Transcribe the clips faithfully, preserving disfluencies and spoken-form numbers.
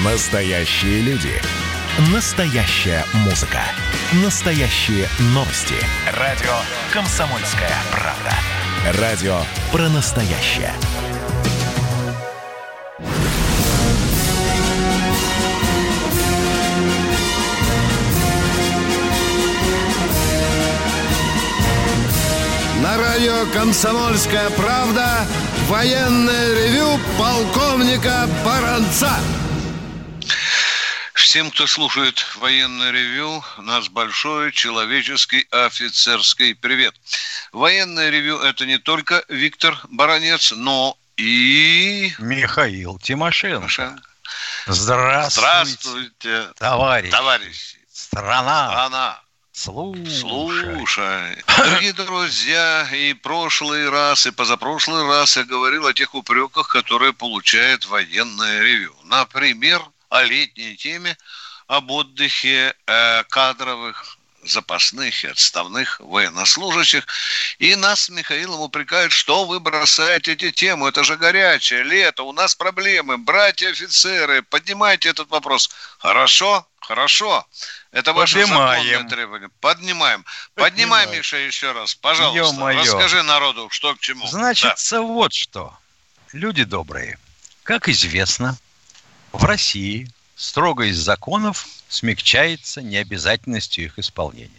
Настоящие люди. Настоящая музыка. Настоящие новости. Радио «Комсомольская правда». Радио про настоящее. На радио «Комсомольская правда» военное ревю полковника Баранца. Всем, кто слушает военное ревю, нас большой человеческий офицерский привет. Военное ревю – это не только Виктор Баранец, но и... Михаил Тимошенко. Тимошенко. Здравствуйте, Здравствуйте, товарищи. товарищи. Страна. Страна. Слушай. Слушай. Дорогие друзья, и прошлый раз, и позапрошлый раз я говорил о тех упреках, которые получает военное ревю. Например, о летней теме, об отдыхе э, кадровых, запасных и отставных военнослужащих. И нас с Михаилом упрекают, что вы бросаете эти темы. Это же горячее лето, у нас проблемы. Братья-офицеры, поднимайте этот вопрос. Хорошо, хорошо. Это ваше законное требование. Поднимаем. Поднимай, Поднимай, Миша, еще раз. Пожалуйста, Ё-моё. Расскажи народу, что к чему. Значит, да. Вот что. Люди добрые. Как известно, в России строгость законов смягчается необязательностью их исполнения.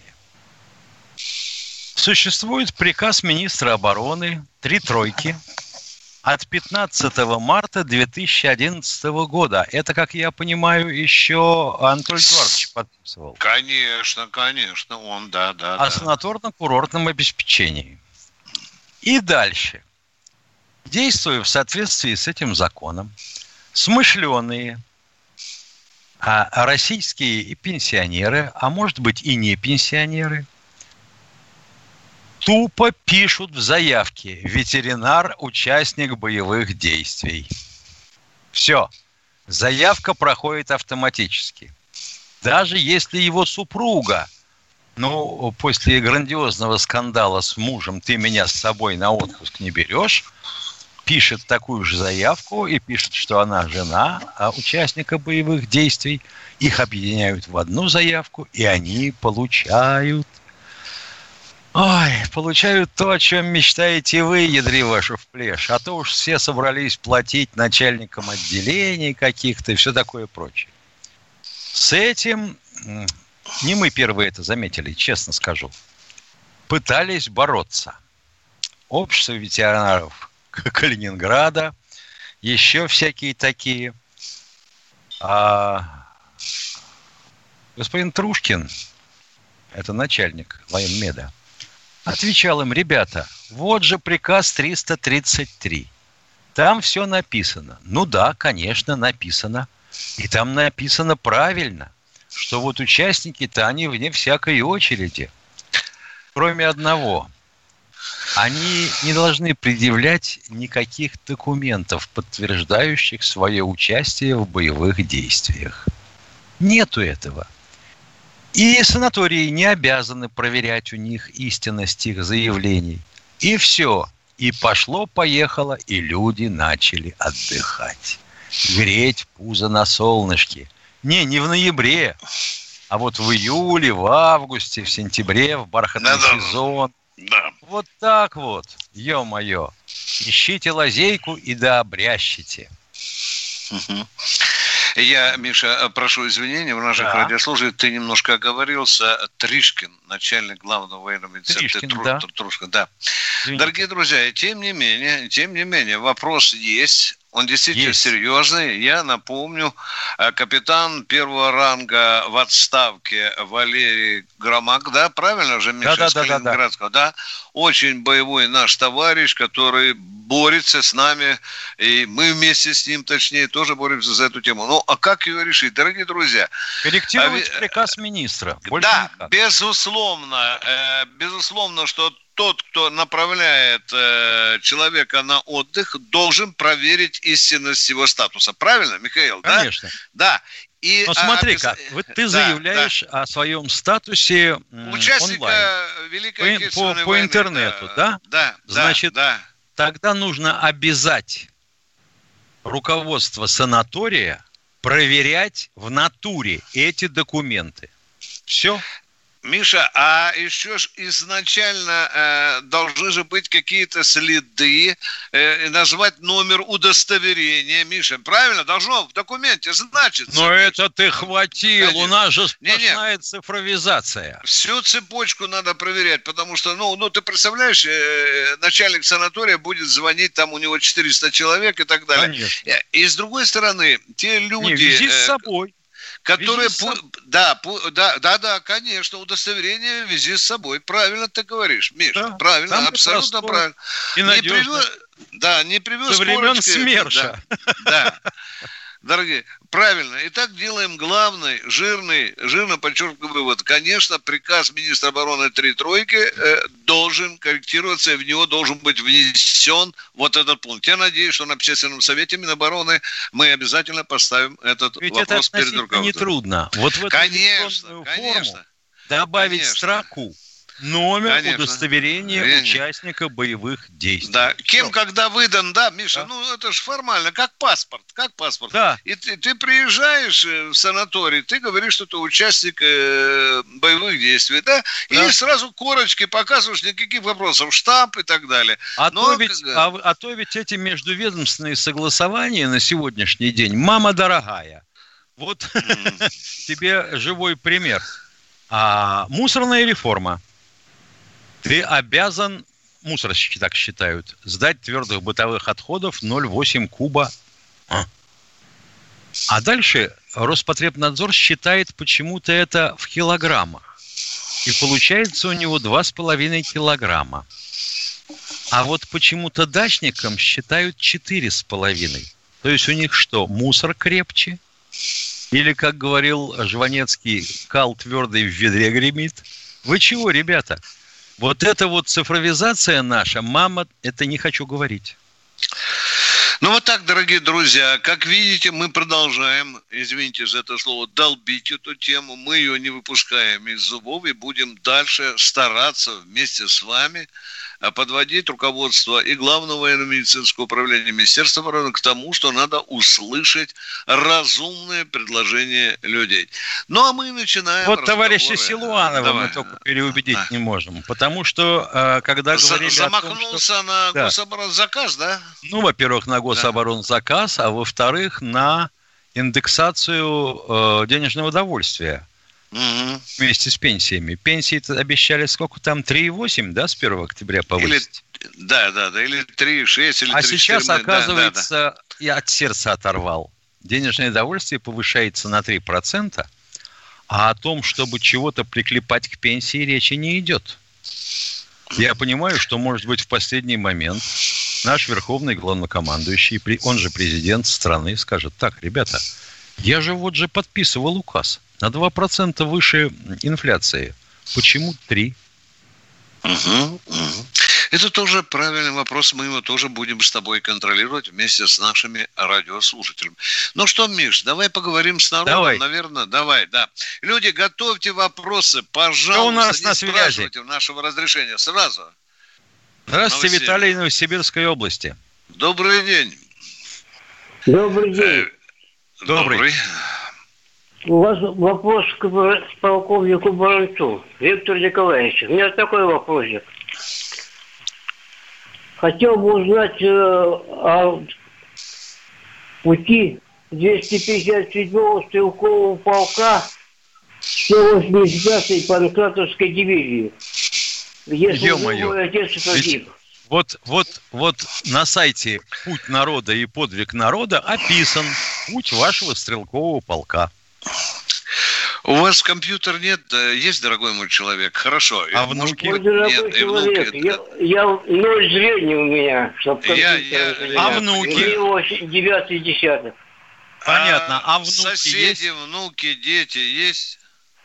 Существует приказ министра обороны «Три тройки» от пятнадцатого марта две тысячи одиннадцатого года. Это, как я понимаю, еще Анатолий Эдуардович подписывал. Конечно, конечно, он, да, да. О да. санаторно-курортном обеспечении. И дальше. Действуя в соответствии с этим законом, смышленые а российские и пенсионеры, а может быть и не пенсионеры, тупо пишут в заявке: ветеринар, участник боевых действий. Все. Заявка проходит автоматически. Даже если его супруга, ну, после грандиозного скандала с мужем, ты меня с собой на отпуск не берешь, пишет такую же заявку и пишет, что она жена участника боевых действий. Их объединяют в одну заявку, и они получают... Ой, получают то, о чем мечтаете вы, ядри вашу в плешь. А то уж все собрались платить начальникам отделений каких-то и все такое прочее. С этим, не мы первые это заметили, честно скажу, пытались бороться. Общество ветеранов Калининграда, еще всякие такие. А господин Трушкин, это начальник военмеда, отвечал им: ребята, вот же приказ триста тридцать три. Там все написано. Ну да, конечно, написано. И там написано правильно, что вот участники-то они вне всякой очереди. Кроме одного. Они не должны предъявлять никаких документов, подтверждающих свое участие в боевых действиях. Нету этого. И санатории не обязаны проверять у них истинность их заявлений. И все. И пошло-поехало, и люди начали отдыхать. Греть пузо на солнышке. Не, не в ноябре, а вот в июле, в августе, в сентябре, в бархатный да, сезон. Да. Вот так вот, ё-моё. Ищите лазейку и да обрящите. Угу. Я, Миша, прошу извинения, в наших да. радиослушателей ты немножко оговорился. Тришкин, начальник главного военного медицинского Тру- да. Трушкин, да. Дорогие друзья, тем не менее, тем не менее, вопрос есть. Он действительно есть. Серьезный. Я напомню, капитан первого ранга в отставке Валерий Громак, да, правильно же, Миша, да, с да, Калининградского, да, да, очень боевой наш товарищ, который борется с нами, и мы вместе с ним, точнее, тоже боремся за эту тему. Ну, а как ее решить, дорогие друзья? Корректировать а, приказ министра. Больше да, никак. безусловно, э, безусловно, что тот, кто направляет э, человека на отдых, должен проверить истинность его статуса. Правильно, Михаил? Конечно. Да. И, Но смотри-ка, а, вот ты да, заявляешь да. о своем статусе участника онлайн. Великой Отечественной по, по, войны. По интернету, да? Да. Значит, да. тогда нужно обязать руководство санатория проверять в натуре эти документы. Все. Миша, а еще ж изначально э, должны же быть какие-то следы, э, назвать номер удостоверения, Миша, правильно? Должно в документе значиться. Но это ты хватил, Конечно. У нас же сплошная Не-не. цифровизация. Всю цепочку надо проверять, потому что, ну, ну ты представляешь, э, начальник санатория будет звонить, там у него четыреста человек и так далее. Конечно. И с другой стороны, те люди... Не, вези э, с собой. Которые, Вези с собой. да, да, да, да, конечно, удостоверение вези с собой. Правильно ты говоришь, Миш, Да, правильно, абсолютно правильно. И не привез, да, не привез со времен корочки, СМЕРШа. Да, да, дорогие, правильно. Итак, делаем главный, жирный, жирно подчеркиваю вывод. Конечно, приказ министра обороны три тройки э, должен корректироваться, и в него должен быть внесен вот этот пункт. Я надеюсь, что на общественном совете Минобороны мы обязательно поставим этот Ведь вопрос это перед руководством. Нетрудно. Вот в эту конечно, электронную конечно. форму добавить конечно. строку номер Конечно. удостоверения Конечно. участника боевых действий. Да, кем, Все. когда выдан, да, Миша, Да. ну это же формально, как паспорт, как паспорт. Да. И ты, ты приезжаешь в санаторий, ты говоришь, что ты участник э, боевых действий, да, Да. и сразу корочки показываешь, никаких вопросов, штамп и так далее. А, Но, то ведь, как- а, а то ведь эти междуведомственные согласования на сегодняшний день, мама дорогая, вот тебе живой пример. А, мусорная реформа. Ты обязан, мусорщики так считают, сдать твердых бытовых отходов ноль целых восемь десятых куба. А. а дальше Роспотребнадзор считает почему-то это в килограммах. И получается у него два с половиной килограмма. А вот почему-то дачникам считают четыре с половиной. То есть у них что, мусор крепче? Или, как говорил Жванецкий, кал твердый в ведре гремит? Вы чего, ребята? Вот эта вот цифровизация наша, мама, это не хочу говорить. Ну вот так, дорогие друзья, как видите, мы продолжаем, извините за это слово, долбить эту тему. Мы ее не выпускаем из зубов и будем дальше стараться вместе с вами подводить руководство и Главного военно-медицинского управления Министерства обороны к тому, что надо услышать разумные предложения людей. Ну, а мы начинаем Вот разговоры. товарища Силуанова Давай. мы только переубедить Да. не можем. Потому что, э, когда За- говорили Замахнулся о том, что... на Да. гособоронзаказ, да? Ну, во-первых, на гособоронзаказ, а во-вторых, на индексацию э, денежного довольствия Угу. вместе с пенсиями. Пенсии-то обещали сколько там, три и восемь, да, с первого октября Или, повысить? да, да, да, или три и шесть, или А три и сейчас, четыре, да, оказывается, да, да. я от сердца оторвал. Денежное довольствие повышается на три процента, а о том, чтобы чего-то приклепать к пенсии, речи не идет. Я понимаю, что, может быть, в последний момент наш верховный главнокомандующий, он же президент страны, скажет: так, ребята, я же вот же подписывал указ на два процента выше инфляции. Почему три? Угу, угу. Это тоже правильный вопрос, мы его тоже будем с тобой контролировать вместе с нашими радиослушателями. Ну что, Миш, давай поговорим с народом, Давай. наверное, давай, да. Люди, готовьте вопросы, пожалуйста, Кто у нас не на связи? спрашивайте нашего разрешения, сразу. Здравствуйте, Новоселье. Виталий, Новосибирской области. Добрый день. Добрый день. Э, Добрый. У вас вопрос к полковнику Баранцу, Виктору Николаевичу. У меня такой вопросик. Хотел бы узнать э, о пути двести пятьдесят седьмого стрелкового полка сто восемьдесят пятой Панкратовской дивизии, где служил Ё-моё. мой отец и погиб. Вот, вот, вот на сайте «Путь народа и подвиг народа» описан путь вашего стрелкового полка. У вас компьютер нет, да, есть, дорогой мой человек? Хорошо. А Может, внуки? Мой нет, дорогой и человек, внуки. я, я ноль зрения у меня, чтоб Я- компьютер я- у я- меня. А внуки? У него девятый десяток. Понятно. А внуки соседи, есть? внуки, дети есть?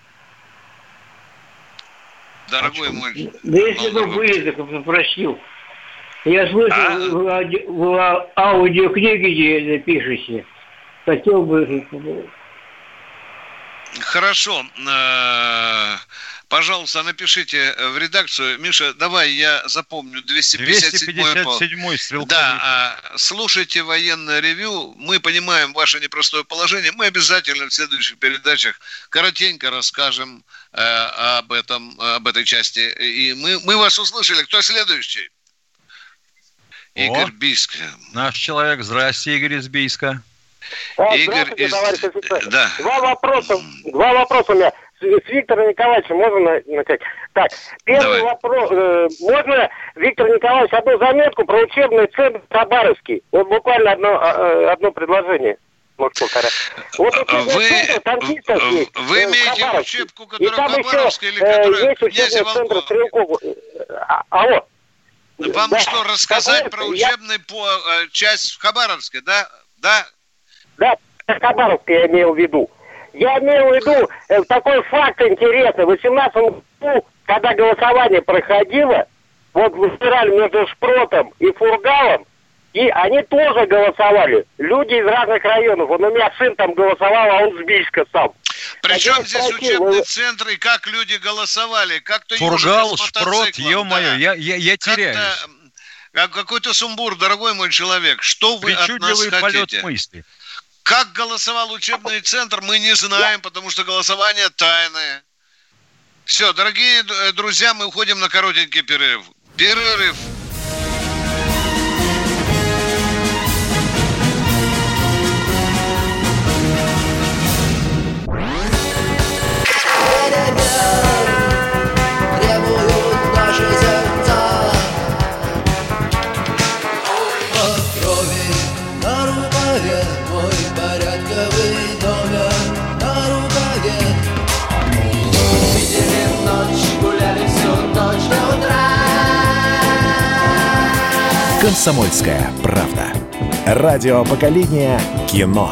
Дорогой мой. Да если бы дорогой. были, так бы просил. Я слышал, А? в, ауди- в а- аудиокниге, где это пишете, хотел бы... Хорошо. Пожалуйста, напишите в редакцию. Миша, давай я запомню. двести пятьдесят седьмой стрелковый. Да, слушайте военное ревью. Мы понимаем ваше непростое положение. Мы обязательно в следующих передачах коротенько расскажем э, об этом, об этой части. И мы, мы вас услышали. Кто следующий? Игорь Бийск. Наш человек. Здрасте, Игорь из Бийска. А, Игорь из... товарищ офицер. Да. Два вопроса. Два вопроса у меня. С Виктором Николаевичем можно начать? Так, первый Давай. вопрос. Э, можно, Виктор Николаевич, одну заметку про учебный центр Хабаровский? Вот буквально одно, одно предложение. Может, полтора. Вот вы, центр, танкистов есть, вы э, имеете в учебку, которая в Хабаровске или э, которая есть в князе учебный центр Волкове? Стрелков. А, алло. Вам Да. что, рассказать Какой-то про я- учебный по, э, часть в Хабаровске, да? Да? Да, Хабаровск я имел в виду. Я имел в виду э, такой факт интересный. В восемнадцатом году, когда голосование проходило, вот выбирали между Шпротом и Фургалом, и они тоже голосовали. Люди из разных районов. Вот у меня сын там голосовал, а он с Бийска сам. Причем я здесь спросил, учебный вы- центр и как люди голосовали? Как-то Фургал, ежик с Шпрот, мотоциклом, ё-моё, да. я, я, я Как-то, теряюсь. а, какой-то сумбур, дорогой мой человек. Что вы от нас Причудливый полет хотите? мысли. Как голосовал учебный центр, мы не знаем, потому что голосование тайное. Все, дорогие д- друзья, мы уходим на коротенький перерыв. Перерыв. Требуют наши сердца крови на рукаве, мой порядковый номер на рукаве. Видели ночь, гуляли всю ночь до утра. «Комсомольская правда». Радио поколения кино.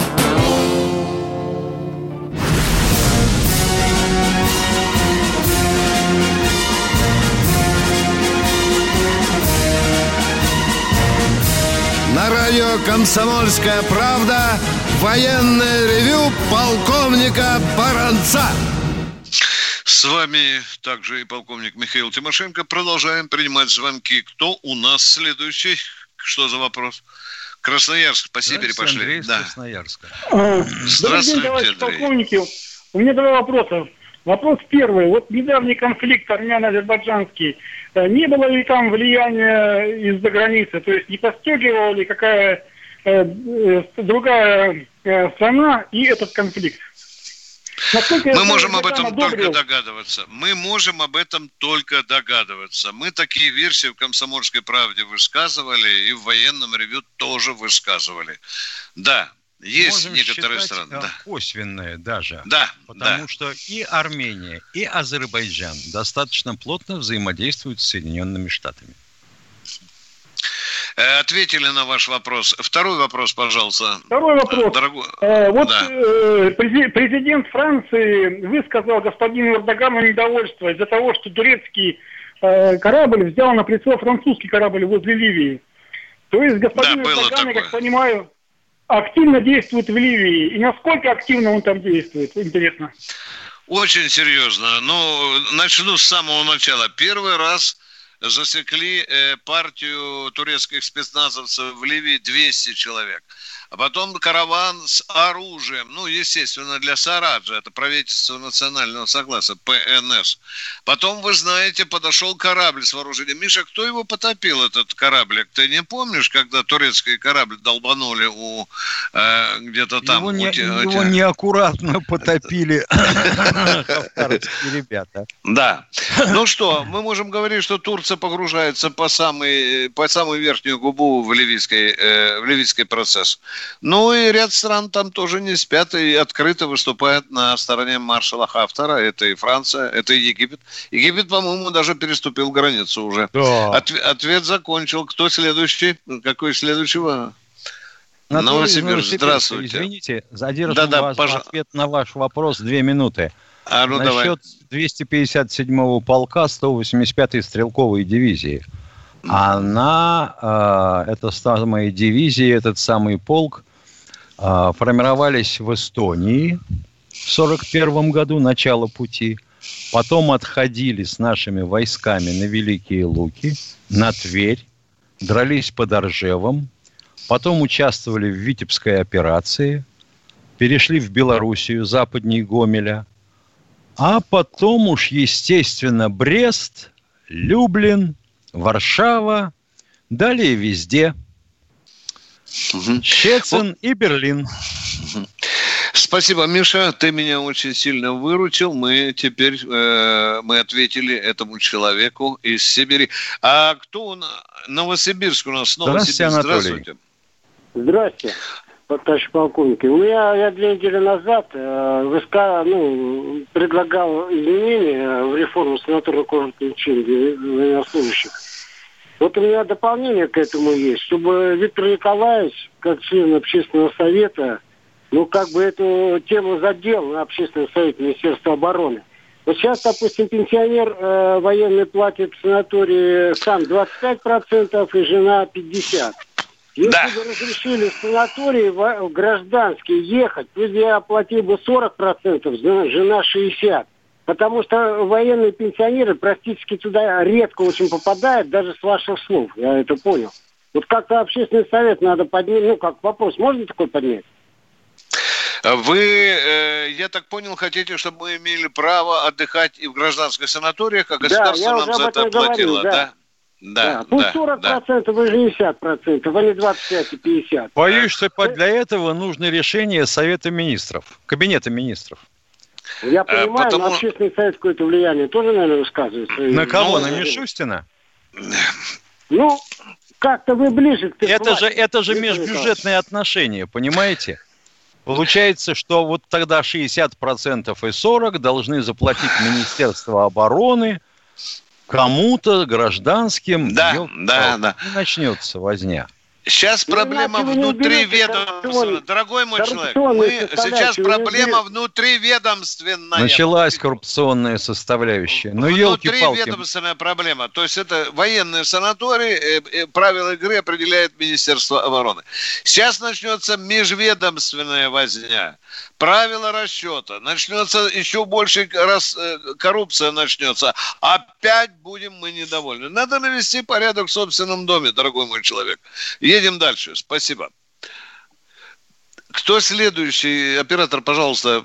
На радио «Комсомольская правда» военное ревю полковника Баранца. С вами также и полковник Михаил Тимошенко. Продолжаем принимать звонки. Кто у нас следующий? Что за вопрос? Красноярск, по Сибири пошли. Андрей из Да. Красноярска. Добрый день, Здравствуйте, товарищи Андрей. полковники. У меня два вопроса. Вопрос первый. Вот недавний конфликт армяно-азербайджанский. Э, Не было ли там влияния из-за границы? То есть не подстегивала ли какая э, э, другая э, страна и этот конфликт? Насколько я Мы знаю, можем об Азербайджан этом только одобрил. догадываться. Мы можем об этом только догадываться. Мы такие версии в «Комсомольской правде» высказывали, и в военном ревью тоже высказывали. Да, есть Можем некоторые считать, страны. э, Да, косвенное даже. да, Потому да. что и Армения, и Азербайджан достаточно плотно взаимодействуют с Соединенными Штатами. Э, Ответили на ваш вопрос. Второй вопрос, пожалуйста. Второй вопрос. Дорогой... Э, вот Да. э, прези- президент Франции высказал господину Эрдогану недовольство из-за того, что турецкий э, корабль взял на прицел французский корабль возле Ливии. То есть господин Да, было Эрдоган, я такое. как понимаю, активно действует в Ливии. И насколько активно он там действует, интересно. Очень серьезно. Ну, начну с самого начала. Первый раз засекли э, партию турецких спецназовцев в Ливии двести человек. А потом караван с оружием, ну, естественно, для Сараджа, это правительство национального согласия, Пэ Эн Эс. Потом, вы знаете, подошел корабль с вооружением. Миша, кто его потопил, этот кораблик? Ты не помнишь, когда турецкий корабль долбанули у э, где-то там? Его, не, у те- его неаккуратно потопили хавтаровские ребята. Да. Ну что, мы можем говорить, что Турция погружается по самой, по самую верхнюю губу в ливийский, э, в ливийский процесс. Ну и ряд стран там тоже не спят и открыто выступают на стороне маршала Хафтара. Это и Франция, это и Египет. Египет, по-моему, даже переступил границу уже. Да. От- ответ закончил. Кто следующий? Какой следующего? Анатолий из Новосибирск, Новосибирска. здравствуйте. Извините, задержим Да-да, вас пожа- ответ на ваш вопрос две минуты. А ну давай. Насчет двести пятьдесят седьмого полка сто восемьдесят пятой стрелковой дивизии. Она, э, это самые дивизии, этот самый полк, э, формировались в Эстонии в сорок первом году, начало пути. Потом отходили с нашими войсками на Великие Луки, на Тверь, дрались под Оржевом, потом участвовали в Витебской операции, перешли в Белоруссию, западней Гомеля, а потом уж, естественно, Брест, Люблин, Варшава, далее везде. Угу. Щецин и Берлин. Спасибо, Миша, ты меня очень сильно выручил. Мы теперь э, мы ответили этому человеку из Сибири. А кто у нас? Новосибирск у нас. Здравствуйте, Анатолий. Здравствуйте. Здравствуйте, товарищ полковник. У меня я две недели назад э, выска, ну, предлагал изменения в реформу санаторно-курортного лечения военнослужащих. Вот у меня дополнение к этому есть, чтобы Виктор Николаевич, как член общественного совета, ну, как бы эту тему задел на общественном совете Министерства обороны. Вот сейчас, допустим, пенсионер э, военный платит в санатории сам двадцать пять процентов и жена пятьдесят процентов. Если да. бы разрешили в санатории в, в гражданский ехать, пусть я оплатил бы сорок процентов, жена шестьдесят процентов. Потому что военные пенсионеры практически туда редко очень попадают, даже с ваших слов, я это понял. Вот как-то общественный совет надо поднять, ну, как вопрос, можно такой поднять? Вы, э, я так понял, хотите, чтобы мы имели право отдыхать и в гражданских санаториях, а государство да, нам за это оплатило, да? Да. Да, да, пусть сорок процентов да. и шестьдесят процентов, а не двадцать пять и пятьдесят. Боюсь, что для этого нужно решение Совета Министров, Кабинета Министров. Я понимаю, а, потому... но общественный совет какое-то влияние тоже, наверное, высказывается. На кого? Ну, на Мишустина? Ну, как-то вы ближе к... Это же, это же межбюджетные отношения, понимаете? Получается, что вот тогда шестьдесят процентов и сорок процентов должны заплатить Министерство обороны кому-то, гражданским. Да, да, да. И начнется возня. Сейчас проблема внутри ведомства. Дорогой мой человек, мы сейчас проблема внутриведомственная. Началась коррупционная составляющая. Ну, елки-палки. Внутриведомственная проблема. То есть это военные санатории, правила игры определяет Министерство обороны. Сейчас начнется межведомственная возня. Правила расчета. Начнется еще больше раз коррупция начнется. Опять будем мы недовольны. Надо навести порядок в собственном доме, дорогой мой человек. Едем дальше. Спасибо. Кто следующий? Оператор, пожалуйста.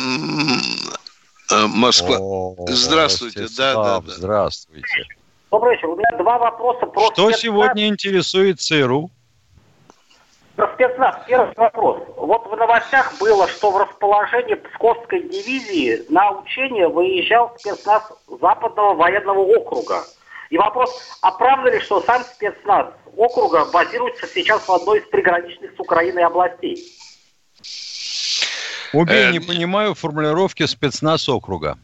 Москва. О, здравствуйте. Да, да, да. Здравствуйте. Добрый вечер. У меня два вопроса про Что спецназ. Сегодня интересует ЦРУ? Про спецназ. Первый вопрос. Вот в новостях было, что в расположении Псковской дивизии на учение выезжал спецназ Западного военного округа. И вопрос, а правда ли, что сам спецназ округа базируется сейчас в одной из приграничных с Украиной областей? Убей, не понимаю формулировки спецназ округа.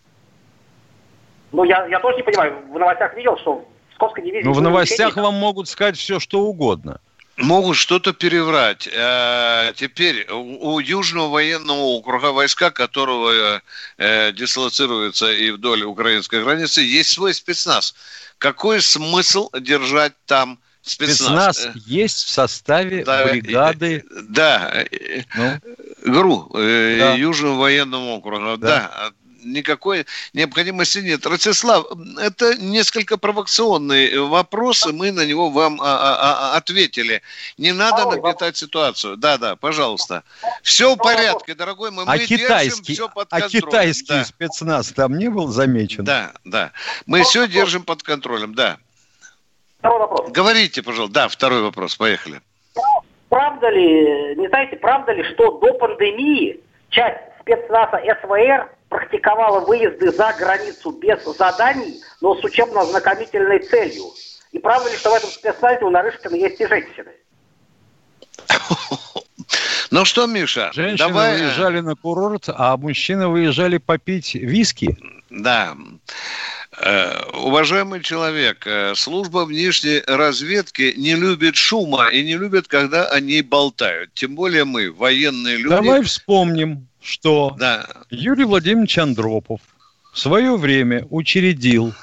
Ну, я, я тоже не понимаю. В новостях видел, что в Псковской дивизии... Ну, в новостях вам могут сказать все, что угодно. Могут что-то переврать. А теперь у, у Южного военного округа, войска которого э, дислоцируются и вдоль украинской границы, есть свой спецназ. Какой смысл держать там спецназ? Спецназ есть в составе да, бригады... Да, ну? ГРУ, э, да. Южного военного округа, да. да. Никакой необходимости нет. Ростислав, это несколько провокационные вопросы, мы на него вам а, а, а, ответили. Не надо нагнетать ситуацию. Да, да, пожалуйста. Все в порядке, дорогой мой. Мы а держим все под контролем. А китайский да. спецназ там не был замечен? Да, да. Мы второй все вопрос. Держим под контролем, да. Второй вопрос. Говорите, пожалуйста. Да, второй вопрос. Поехали. Правда ли, не знаете, правда ли, что до пандемии часть спецназа СВР практиковала выезды за границу без заданий, но с учебно-ознакомительной целью? И правда ли, что в этом спецназе у Нарышкина есть и женщины? Ну что, Миша, женщины давай... выезжали на курорт, а мужчины выезжали попить виски. Да. Уважаемый человек, служба внешней разведки не любит шума и не любит, когда они болтают. Тем более мы, военные люди... Давай вспомним, что да. Юрий Владимирович Андропов в свое время учредил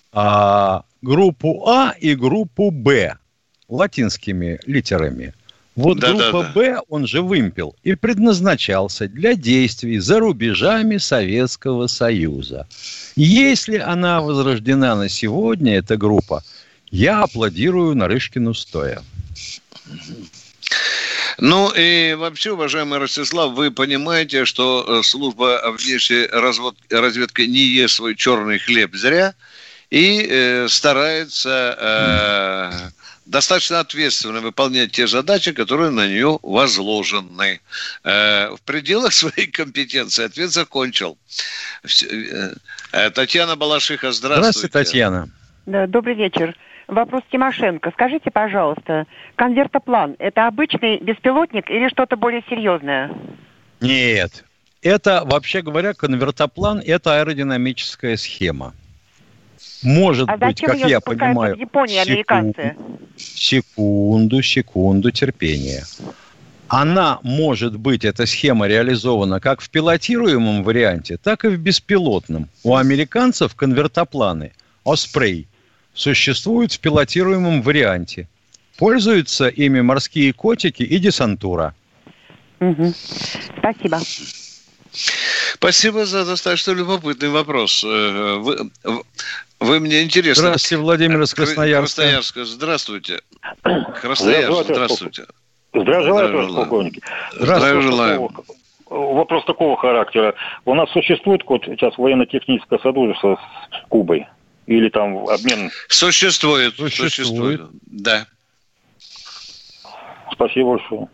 а, группу А и группу Б латинскими литерами. Вот да, группа да, да. «Б», он же «Вымпел», и предназначался для действий за рубежами Советского Союза. Если она возрождена на сегодня, эта группа, я аплодирую Нарышкину стоя. Ну и вообще, уважаемый Ростислав, вы понимаете, что служба внешней разведки не ест свой черный хлеб зря и э, старается э, достаточно ответственно выполнять те задачи, которые на нее возложены. Э, в пределах своей компетенции ответ закончил. Э, Татьяна Балашиха, здравствуйте. Здравствуйте, Татьяна. Да, добрый вечер. Вопрос Тимошенко. Скажите, пожалуйста, конвертоплан – это обычный беспилотник или что-то более серьезное? Нет. Это, вообще говоря, конвертоплан – это аэродинамическая схема. Может а быть, как я понимаю... в Японии американцы? Секунду, секунду, терпение. Она может быть, эта схема реализована как в пилотируемом варианте, так и в беспилотном. У американцев конвертопланы «Оспрей» существуют в пилотируемом варианте. Пользуются ими морские котики и десантура. Угу. Спасибо. Спасибо за достаточно любопытный вопрос. Вы, вы мне интересно. Здравствуйте, Владимир из Красноярска. Красноярска. Здравствуйте. Красноярск, здравствуйте. Здравия желаю, товарищ полковник. Здравия желаю. Вопрос такого характера. У нас существует вот сейчас военно-техническое сотрудничество с Кубой? Или там обмен... Существует. Существует. Существует. Да. Спасибо большое.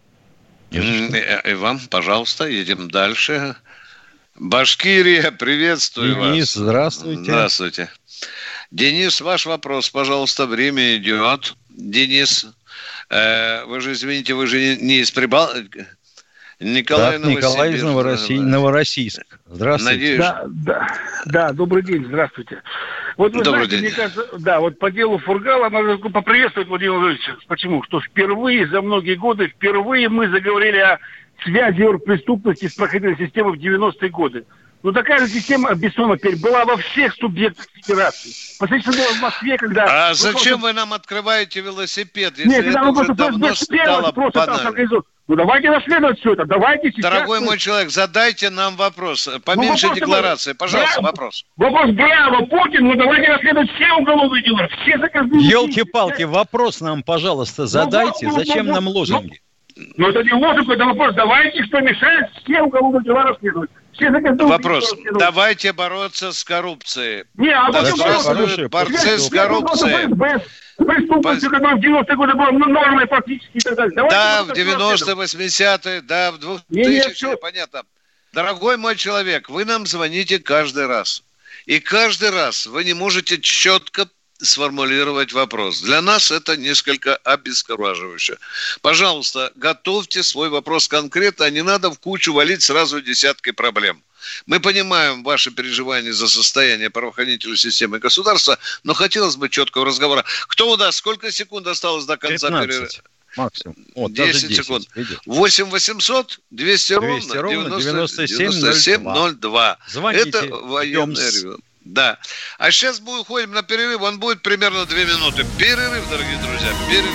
И, и вам, пожалуйста, едем дальше. Башкирия, приветствую вас. Денис, здравствуйте. Здравствуйте. Денис, ваш вопрос, пожалуйста, время идет. Денис, э, вы же, извините, вы же не из Прибалтики. Николай, да, Николай из Новороссий... Новороссийск. Здравствуйте. Надеюсь... Да, да, да, добрый день, здравствуйте. Вот вы добрый знаете, день. мне кажется, да, вот по делу Фургала надо поприветствовать Владимира Владимировича. Почему? Что впервые за многие годы, впервые мы заговорили о связи оргпреступности с проходной системой в девяностые годы. Ну, такая же система Бессонова теперь была во всех субъектах федерации. Посмотрите, что было в Москве, когда... А зачем вы нам открываете велосипед, если Нет, это мы уже просто давно стало просто банально? Ну, давайте расследовать все это, давайте сейчас... Дорогой мой человек, задайте нам вопрос. Поменьше ну, декларации. Пожалуйста, браво, вопрос. Вопрос, браво, Путин, ну давайте расследовать все уголовные дела, все заказные... Елки-палки, вопрос нам, пожалуйста, задайте. Ну, Зачем ну, нам лозунги? Ну, ну, это не лозунг, это вопрос. Давайте, что мешает, все уголовные дела расследовать. Все вопрос. Давайте бороться с коррупцией. Не, а да здравствуют борцы с коррупцией. Преступностью, которая в девяностые годы была нормой фактически и так далее. Давайте да, в девяностые, восьмидесятые, да, в двухтысячные, понятно. Дорогой мой человек, вы нам звоните каждый раз. И каждый раз вы не можете четко сформулировать вопрос. Для нас это несколько обескураживающе. Пожалуйста, готовьте свой вопрос конкретно, а не надо в кучу валить сразу десятки проблем. Мы понимаем ваши переживания за состояние правоохранительной системы государства, но хотелось бы четкого разговора. Кто у нас? Сколько секунд осталось до конца перерыва? Максимум. Вот, десять, десять секунд. восемь восемьсот двести ровно девяносто семь ноль два. Звоните. Это военное ревю. Да. А сейчас мы уходим на перерыв. Он будет примерно две минуты. Перерыв, дорогие друзья. Перерыв.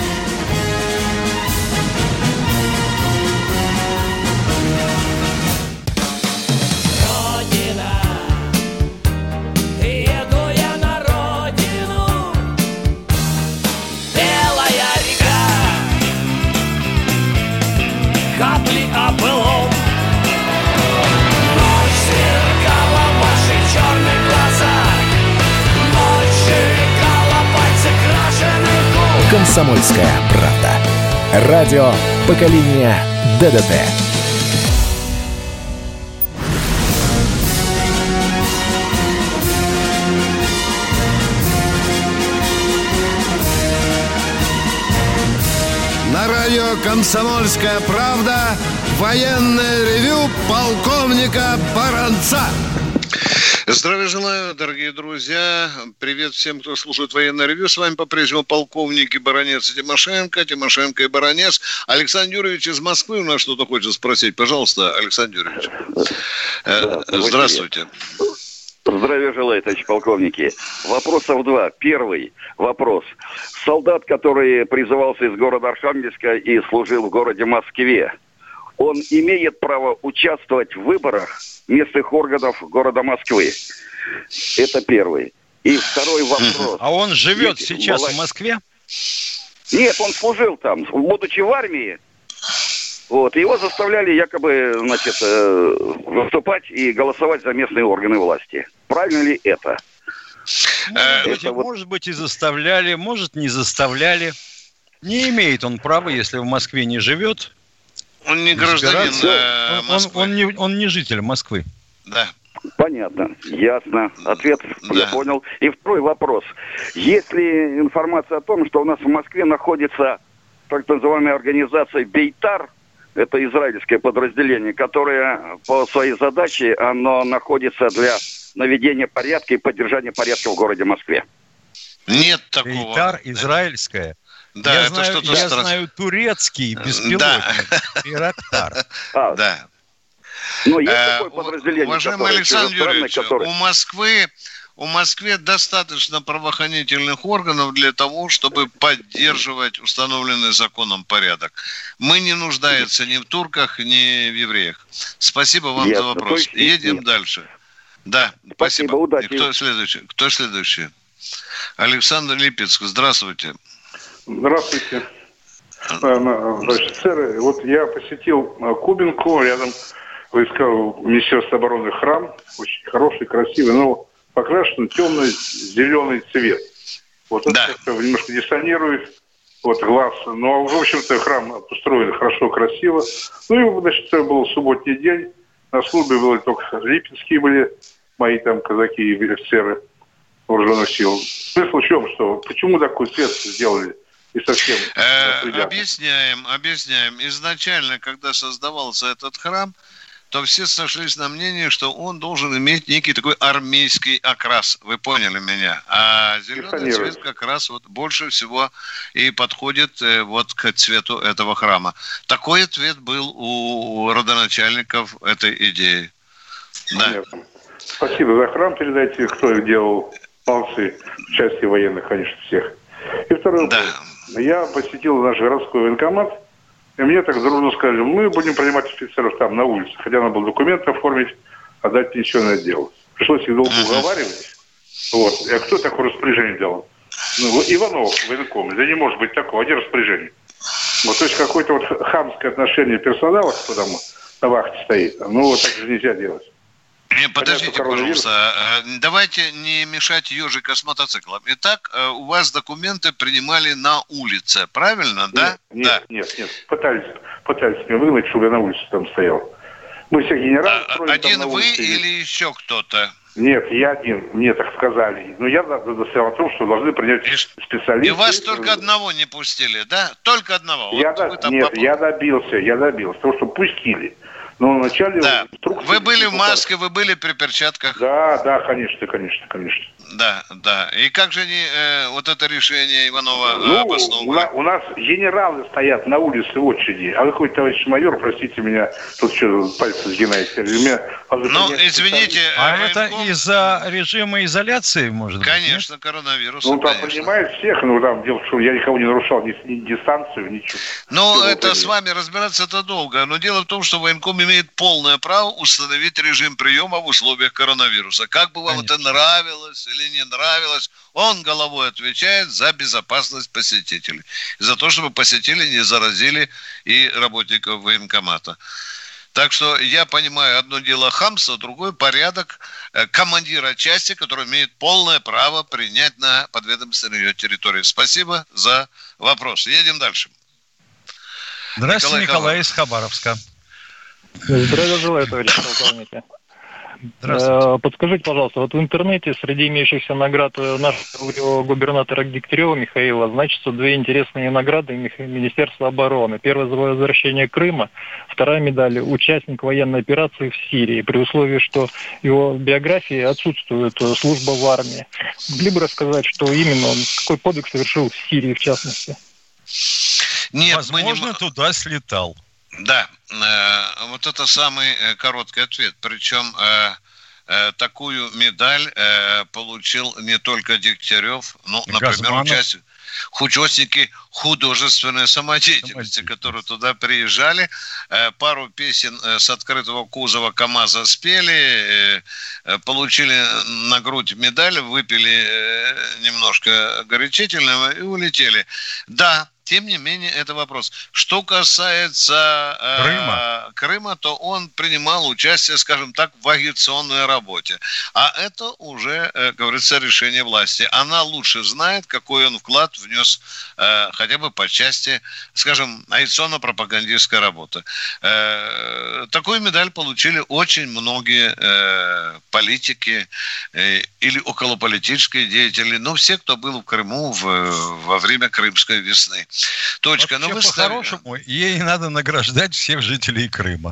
«Комсомольская правда». Радио поколения ДДТ. На радио «Комсомольская правда» военное ревю полковника Баранца. Здравия желаю, дорогие друзья. Привет всем, кто слушает военное ревью. С вами по-прежнему полковники Баранец и Тимошенко. Тимошенко и Баранец. Александр Юрьевич из Москвы у нас что-то хочет спросить. Пожалуйста, Александр Юрьевич. Да, здравствуйте. Здравия желаю, товарищ полковники. Вопросов два. Первый вопрос. Солдат, который призывался из города Архангельска и служил в городе Москве, он имеет право участвовать в выборах местных органов города Москвы? Это первый. И второй вопрос. А он живет Ведь сейчас молод... в Москве? Нет, он служил там, будучи в армии. Вот, его заставляли якобы, значит, э, выступать и голосовать за местные органы власти. Правильно ли это? Может, быть, это вот... может быть, и заставляли, может, не заставляли. Не имеет он права, если в Москве не живет. Он не гражданин э, Москвы. Он, он, он, не, он не житель Москвы. Да. Понятно, ясно. Ответ да. я понял. И второй вопрос. Есть ли информация о том, что у нас в Москве находится так называемая организация Бейтар, это израильское подразделение, которое по своей задаче оно находится для наведения порядка и поддержания порядка в городе Москве? Нет такого. Бейтар израильское. Да, я это знаю, что-то я страшное. знаю турецкий беспилотник. Да. Байрактар. А, да. Но есть э, такое подразделение, уважаемый которое, Александр Юрьевич, которое... у Москвы у Москвы достаточно правоохранительных органов для того, чтобы поддерживать установленный законом порядок. Мы не нуждаемся ни в турках, ни в евреях. Спасибо вам Ясно. за вопрос. Есть, Едем нет. дальше. Да, спасибо. спасибо. Удачи. И кто следующий? Кто следующий? Александр Липецк, здравствуйте. Здравствуйте. Значит, сэр, вот я посетил Кубинку, рядом войска Министерства обороны храм, очень хороший, красивый, но покрашен темно-зеленый цвет. Вот это да. как-то немножко диссонирует вот, глаз. Но, в общем-то, храм построен хорошо, красиво. Ну и, значит, это был субботний день. На службе были только липецкие были, мои там казаки и офицеры вооруженных сил. Смысл в чем, что почему такой цвет сделали? И совсем э, объясняем, объясняем. Изначально, когда создавался этот храм, то все сошлись на мнении, что он должен иметь некий такой армейский окрас. Вы поняли меня? А зеленый цвет как раз вот больше всего и подходит э, вот к цвету этого храма. Такой ответ был у родоначальников этой идеи. Да. Спасибо за храм. Передайте, кто их делал. Молодцы. В части военных, конечно, всех. И второй вопрос. Да. Я посетил наш городской военкомат. И мне так дружно сказали, мы будем принимать офицеров там на улице. Хотя надо было документы оформить, отдать пенсионное отдел. Пришлось их долго уговаривать. Вот. А кто такое распоряжение делал? Ну, Иванов, военком. Да не может быть такого, один распоряжение. Вот, то есть какое-то вот хамское отношение персонала, кто там на вахте стоит. Ну, вот так же нельзя делать. Не, подождите, пожалуйста, давайте не мешать ежика с мотоциклом. Итак, у вас документы принимали на улице, правильно, да? Нет, да. нет, нет, пытались, пытались меня выгнать, чтобы я на улице там стоял. Мы все генералы... А, один вы или еще кто-то? Нет, я один, мне так сказали. Но я настоял о том, что должны принять и, специалисты. И вас только одного не пустили, да? Только одного? Я вот до... Нет, поп... я добился, я добился того, что пустили. Но вначале... Да. Вы были в маске, вы были при перчатках? Да, да, конечно, конечно, конечно. Да, да. И как же они э, вот это решение Иванова ну, обосновывают? У, у нас генералы стоят на улице в очереди, а какой товарищ майор, простите меня, тут что, пальцы сгинаете. Меня, ну, извините... А э, это военком... из-за режима изоляции, может быть? Конечно, нет? Коронавирус. Ну, там конечно. Понимает всех, ну, там, дело, что я никого не нарушал, ни, ни дистанцию, ничего. Ну, Все это с вами разбираться это долго, но дело в том, что военком имеет полное право установить режим приема в условиях коронавируса. Как бы вам Конечно. это нравилось или не нравилось, он головой отвечает за безопасность посетителей. За то, чтобы посетители не заразили и работников военкомата. Так что я понимаю, одно дело хамство, другое порядок командира части, который имеет полное право принять на подведомственной ее территории. Спасибо за вопрос. Едем дальше. Здравствуйте, Николай, Николай из Хабаровска. Здравия желаю, товарищ полковник. Подскажите, пожалуйста, вот в интернете среди имеющихся наград нашего губернатора Дегтярева Михаила значатся две интересные награды Министерства обороны. Первая за возвращение Крыма, вторая медаль участник военной операции в Сирии, при условии, что его биографии отсутствует служба в армии. Могли бы рассказать, что именно он, какой подвиг совершил в Сирии в частности? Нет, возможно, мы не... туда слетал. Да, э, вот это самый э, короткий ответ. Причем э, э, такую медаль э, получил не только Дегтярев, ну, например, участник, участники художественной самодеятельности, которые туда приезжали, э, пару песен э, с открытого кузова КамАЗа спели, э, получили на грудь медаль, выпили э, немножко горячительного и улетели. Да, тем не менее, это вопрос. Что касается э, Крыма. Крыма, то он принимал участие, скажем так, в агитационной работе. А это уже, э, говорится, решение власти. Она лучше знает, какой он вклад внес э, хотя бы по части, скажем, агитационно-пропагандистской работы. Э, такую медаль получили очень многие э, политики э, или околополитические деятели, но все, кто был в Крыму в, во время Крымской весны. Точка. Вообще, но вы по-хорошему, ей надо награждать всех жителей Крыма.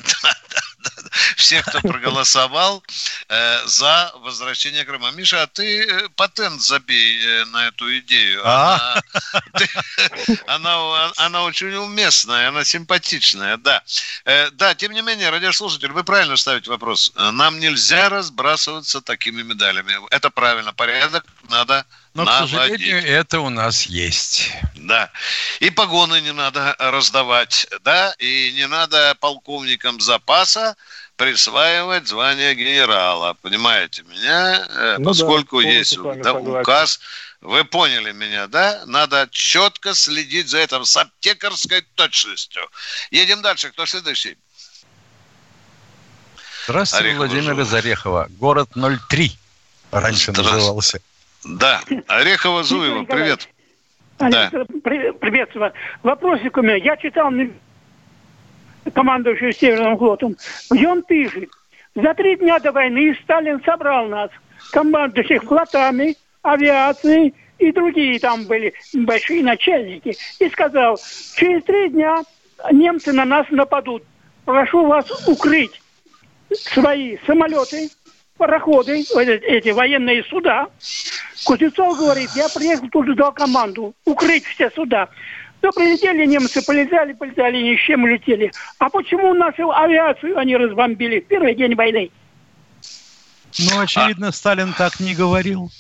Всех, кто проголосовал э, за возвращение Крыма. Миша, а ты э, патент забей э, на эту идею. Она, ты, она, она очень уместная, она симпатичная, да. Э, да, тем не менее, радиослушатель, вы правильно ставите вопрос. Нам нельзя разбрасываться такими медалями. Это правильно, порядок надо Но, наводить. К сожалению, это у нас есть. Да. И погоны не надо раздавать, да, и не надо полковникам запаса присваивать звание генерала. Понимаете меня? Ну, поскольку да, есть да, указ. Вы поняли меня, да? Надо четко следить за этим с аптекарской точностью. Едем дальше. Кто следующий? Здравствуйте, Орехово, Владимир Зуева. Из Орехова. Город ноль три раньше назывался. Да. Орехово-Зуево. Привет. Да. Приветствую. Вопросик у меня. Я читал командующий Северным флотом, где он пишет: за три дня до войны Сталин собрал нас, командующих флотами, авиацией и другие там были большие начальники, и сказал: через три дня немцы на нас нападут. Прошу вас укрыть свои самолеты, пароходы, эти военные суда. Кузнецов говорит: я приехал, тут ждал команду укрыть все суда. То прилетели немцы, полетали, полетали, ни с чем улетели. А почему нашу авиацию они разбомбили в первый день войны? Ну, очевидно, а... Сталин так не говорил.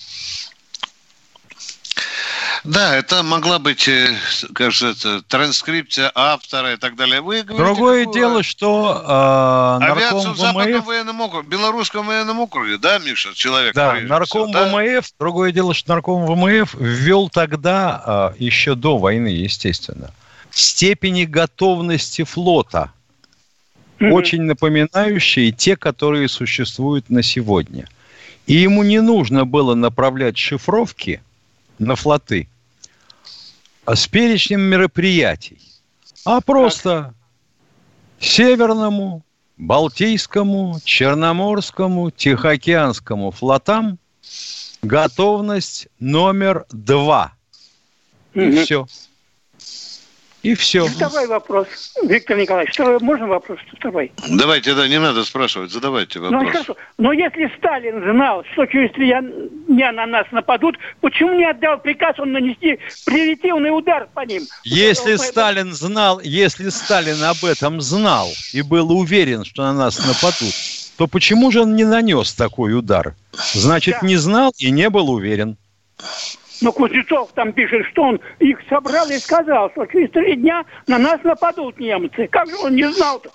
Да, это могла быть, кажется, транскрипция автора и так далее. Вы говорите, другое какую... дело, что э, авиацию в Западном военном округе, Белорусском военном округе, да, Миша, человек? Да, нарком да? ВМФ, другое дело, что нарком ВМФ ввел тогда, э, еще до войны, естественно, степени готовности флота, mm-hmm. очень напоминающие те, которые существуют на сегодня. И ему не нужно было направлять шифровки на флоты с перечнем мероприятий, а просто Северному, Балтийскому, Черноморскому, Тихоокеанскому флотам готовность номер два. И mm-hmm. все. И все. И второй вопрос, Виктор Николаевич. Второй, можно вопрос? Второй. Давайте, да, не надо спрашивать, задавайте вопрос. Ну, хорошо. Но если Сталин знал, что через три дня на нас нападут, почему не отдал приказ он нанести превентивный удар по ним? Если вот Сталин знал, если Сталин об этом знал и был уверен, что на нас нападут, то почему же он не нанес такой удар? Значит, да. не знал и не был уверен. Но Кузнецов там пишет, что он их собрал и сказал, что через три дня на нас нападут немцы. Как же он не знал-то?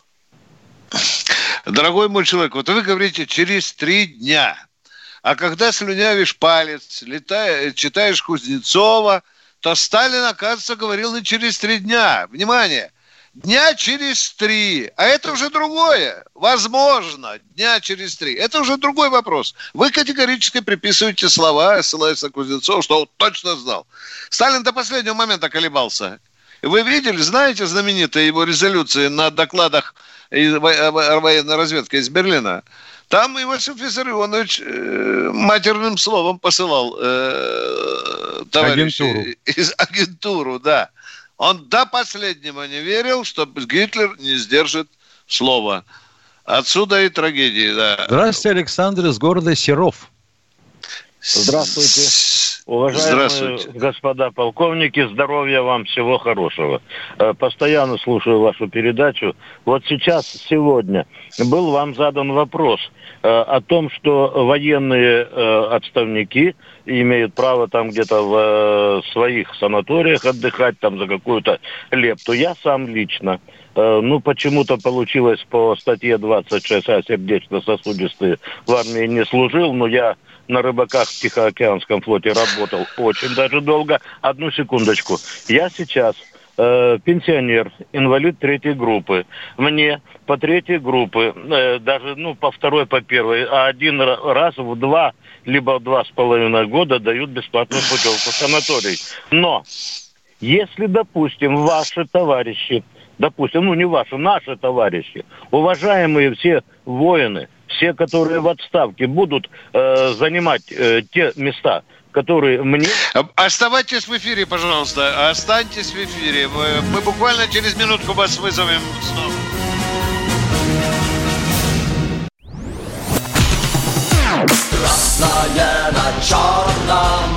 Дорогой мой человек, вот вы говорите через три дня. А когда слюнявишь палец, летаешь, читаешь Кузнецова, то Сталин, оказывается, говорил не через три дня. Внимание! Дня через три. А это уже другое. Возможно, дня через три. Это уже другой вопрос. Вы категорически приписываете слова, ссылаясь на Кузнецова, что он точно знал. Сталин до последнего момента колебался. Вы видели, знаете знаменитые его резолюции на докладах из военной разведки из Берлина? Там Иосиф Виссарионович э, матерным словом посылал э, товарищей агентуру. из агентуру, да. Он до последнего не верил, что Гитлер не сдержит слова. Отсюда и трагедии, да. Здравствуйте, Александр из города Серов. Здравствуйте. Уважаемые Здравствуйте. господа полковники, здоровья вам, всего хорошего. Э, Постоянно слушаю вашу передачу. Вот сейчас, сегодня, был вам задан вопрос э, о том, что военные э, отставники имеют право там где-то в э, своих санаториях отдыхать там за какую-то лепту. Я сам лично, э, ну, почему-то получилось по статье двадцать шесть А сердечно-сосудистые в армии не служил, но я на рыбаках в Тихоокеанском флоте работал очень даже долго. Одну секундочку. Я сейчас э, пенсионер, инвалид третьей группы. Мне по третьей группы, э, даже ну по второй, по первой, а один раз в два, либо в два с половиной года дают бесплатную путевку в санаторий. Но если, допустим, ваши товарищи, допустим, ну не ваши, наши товарищи, уважаемые все воины, все, которые в отставке, будут э, занимать э, те места, которые мне... Оставайтесь в эфире, пожалуйста. Останьтесь в эфире. Мы буквально через минутку вас вызовем снова. Красное на черном.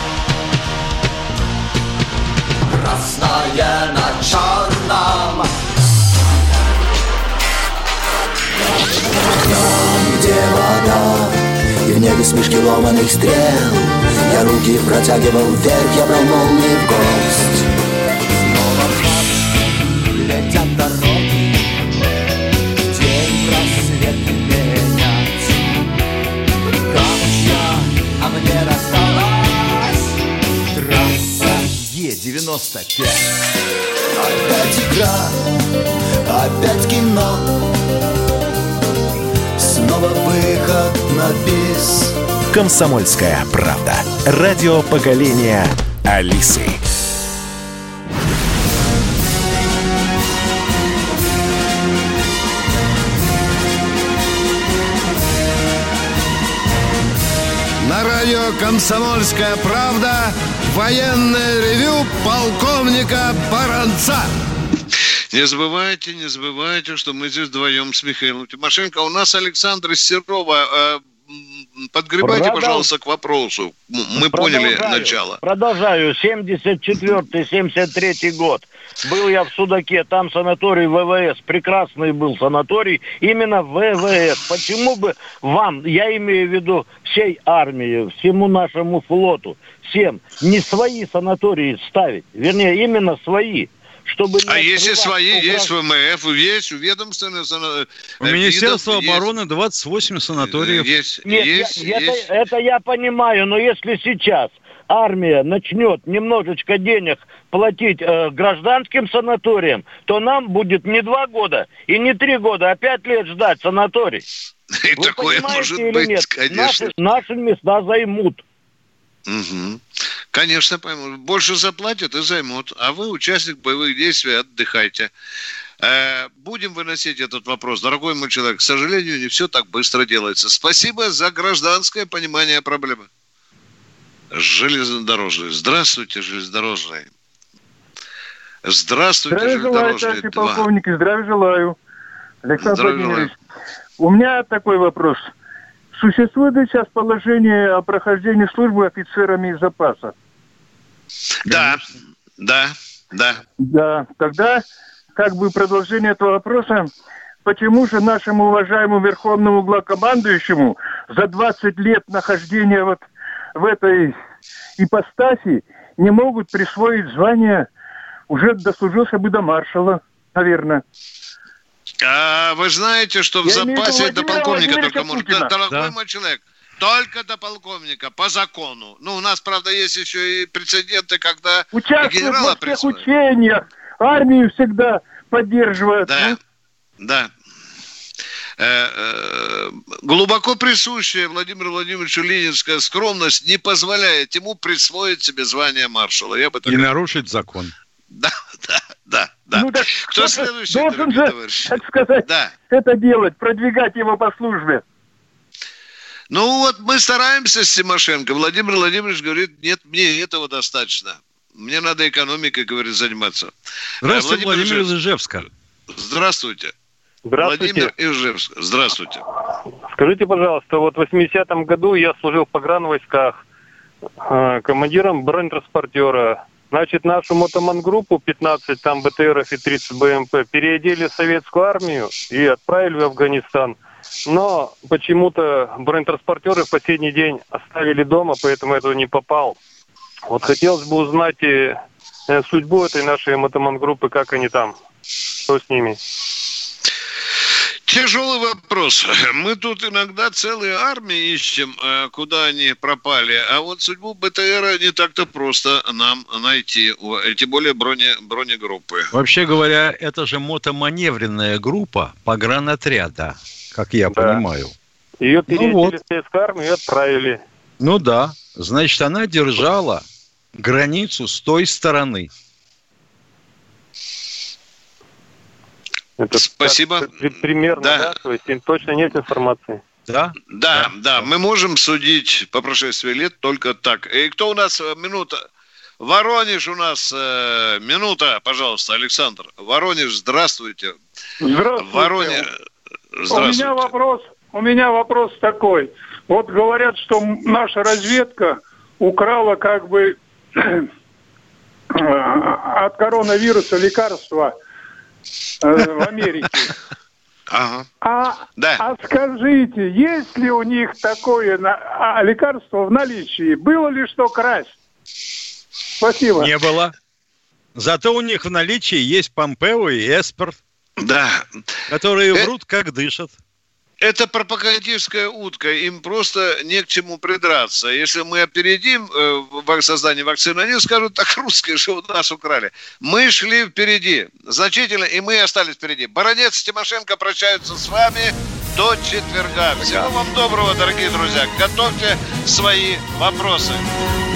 Красное на черном. Там, где вода, и в небе смешки ломаных стрел, я руки протягивал вверх, я брал молнии в гость. Снова в марш летят дороги, день рассвет менять. Камушья, а мне рассталась трасса Е девяносто пять. Опять игра, опять кино, снова выход на бис. «Комсомольская правда». Радио поколения Алисы. На радио «Комсомольская правда» военное ревю полковника Баранца. Не забывайте, не забывайте, что мы здесь вдвоем с Михаилом Тимошенко. У нас Александр из Серова. Подгребайте, Продол... пожалуйста, к вопросу. Мы поняли начало. Продолжаю. семьдесят четвёртый - семьдесят третий год. Был я в Судаке, там санаторий ВВС. Прекрасный был санаторий. Именно ВВС. Почему бы вам, я имею в виду всей армии, всему нашему флоту, всем, не свои санатории ставить? Вернее, именно свои. Чтобы а если свои, угрозы. Есть ВМФ, есть ведомственные санатории. У Министерства обороны двадцать восемь санаториев. Есть, Нет, есть, я, есть. Это, это я понимаю, но если сейчас армия начнет немножечко денег платить э, гражданским санаториям, то нам будет не два года и не три года, а пять лет ждать санаторий. И Вы такое может быть, нет? Конечно. Наши, наши места займут. Угу. Конечно, пойму. Больше заплатят и займут. А вы, участник боевых действий, отдыхайте. Э, будем выносить этот вопрос. Дорогой мой человек, к сожалению, не все так быстро делается. Спасибо за гражданское понимание проблемы. Железнодорожные. Здравствуйте, железнодорожные. Здравствуйте, здравия железнодорожные. Желаю, товарищи полковники, здравия желаю. Александр здравия Владимирович, желаю. У меня такой вопрос. Существует ли сейчас положение о прохождении службы офицерами запаса? Да, да, да. Да, тогда как бы продолжение этого вопроса. Почему же нашему уважаемому верховному главкомандующему за двадцать лет нахождения вот в этой ипостаси не могут присвоить звание, уже дослужился бы до маршала, наверное? А вы знаете, что в Я запасе до полковника только может... Путина. Дорогой Да. мой человек, только до полковника, по закону. Ну, у нас, правда, есть еще и прецеденты, когда Участвует генерала во всех присвоили. учениях, армию всегда поддерживает. Да, ну. да. Э, э, глубоко присущая Владимиру Владимировичу ленинская скромность не позволяет ему присвоить себе звание маршала. Я бы так... И нарушить закон. Да, да, да, да. Ну, так Кто кто-то следующий, должен дорогие же, товарищи? так сказать, Да. это делать, продвигать его по службе. Ну вот мы стараемся с Тимошенко. Владимир Владимирович говорит, нет, мне этого достаточно. Мне надо экономикой, говорит, заниматься. Здравствуйте, Владимир, Владимир из Ижевска. Ижевска. Здравствуйте. Здравствуйте. Владимир Ижевск. Здравствуйте. Скажите, пожалуйста, вот в восьмидесятом году я служил в погранвойсках. а, командиром бронетранспортера. Значит, нашу мотоман-группу пятнадцать там БТРов и тридцать БМП переодели в советскую армию и отправили в Афганистан. Но почему-то бронетранспортеры в последний день оставили дома, поэтому этого не попал. Вот хотелось бы узнать и, э, судьбу этой нашей мотоман-группы, как они там, что с ними. Тяжелый вопрос. Мы тут иногда целые армии ищем, куда они пропали, а вот судьбу БТРа не так-то просто нам найти, тем более броне, бронегруппы. Вообще говоря, это же мотоманевренная группа погранотряда, как я да. понимаю. Ее переодели ну вот. в советскую армию и отправили. Ну да, значит, она держала границу с той стороны. Это Спасибо. Так, примерно, да. да? То есть точно нет информации. Да? Да, да, да. Мы можем судить по прошествии лет только так. И кто у нас? Минута. Воронеж у нас. Э, минута, пожалуйста, Александр. Воронеж, здравствуйте. Здравствуйте. Воронеж, здравствуйте. У меня вопрос, у меня вопрос такой. Вот говорят, что наша разведка украла как бы от коронавируса лекарства в Америке. Ага. А, да. а скажите, есть ли у них такое на, а, лекарство в наличии? Было ли что красть? Спасибо. Не было. Зато у них в наличии есть Помпео и Эспер, да. которые врут, как дышат. Это пропагандистская утка, им просто не к чему придраться. Если мы опередим э, создание вакцины, они скажут, так русские же у нас украли. Мы шли впереди, значительно, и мы остались впереди. Баранец и Тимошенко прощаются с вами до четверга. Всего вам доброго, дорогие друзья. Готовьте свои вопросы.